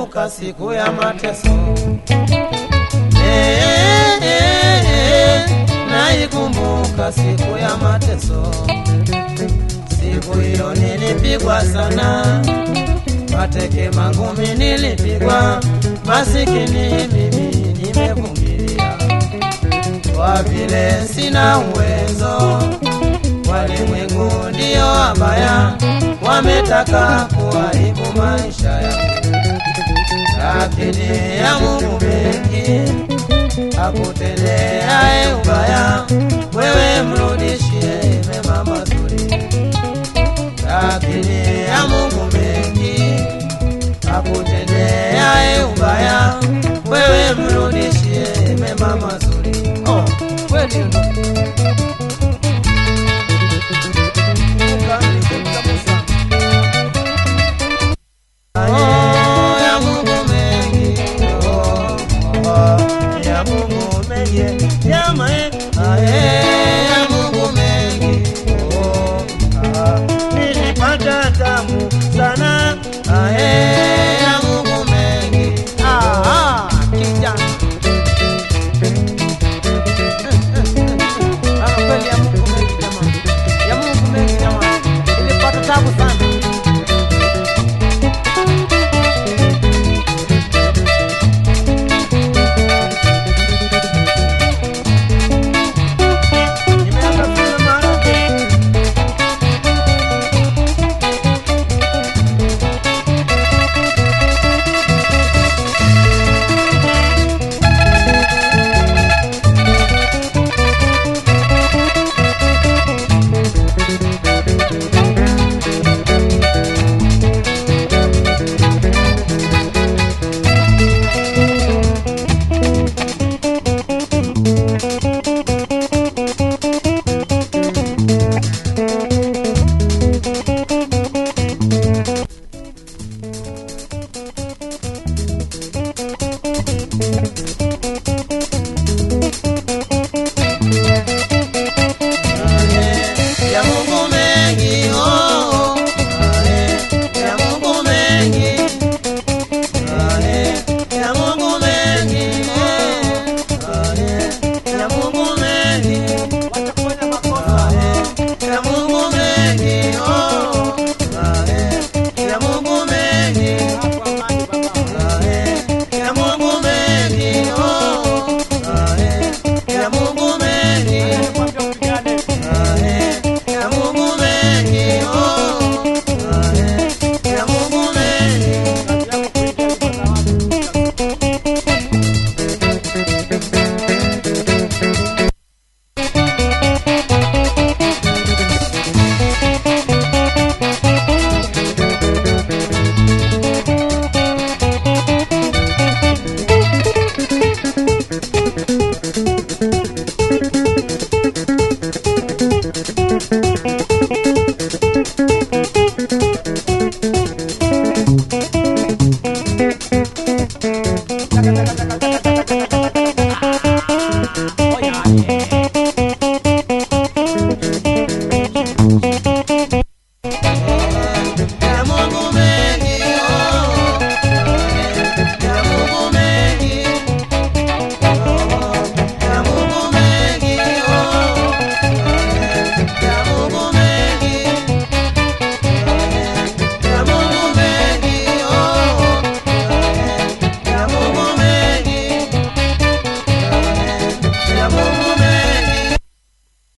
naikumbuka siku ya mateso. Naikumbuka siku ya mateso. Siku hiyo nilipigwa sana, mateke mangumi nilipigwa, masikini mimi nimevumilia. Kwa vile sina uwezo, walimwengu ndio wabaya, wametaka kuharibu maisha yangu. Lakini ya Mungu mengi, hakutendea ubaya, wewe mrudishie mema mazuri. Lakini ya Mungu mengi, hakutendea ubaya, wewe mrudishie mema mazuri. Oh, kweli nilipata tamu sana. Ya Mungu mengi. Kijana kweli ya Mungu mengi jamani. Ya Mungu mengi jamani. Nilipata tamu sana.